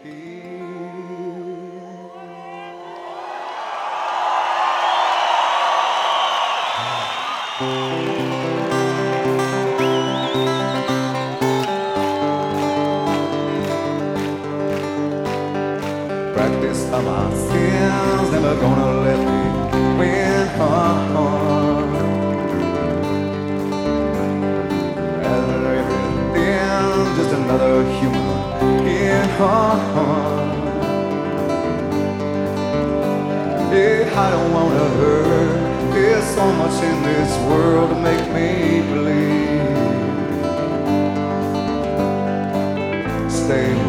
Practice of my sins, never gonna let me win. And everything, just another human in Yeah, I don't wanna hurt. There's so much in this world to make me believe. Stay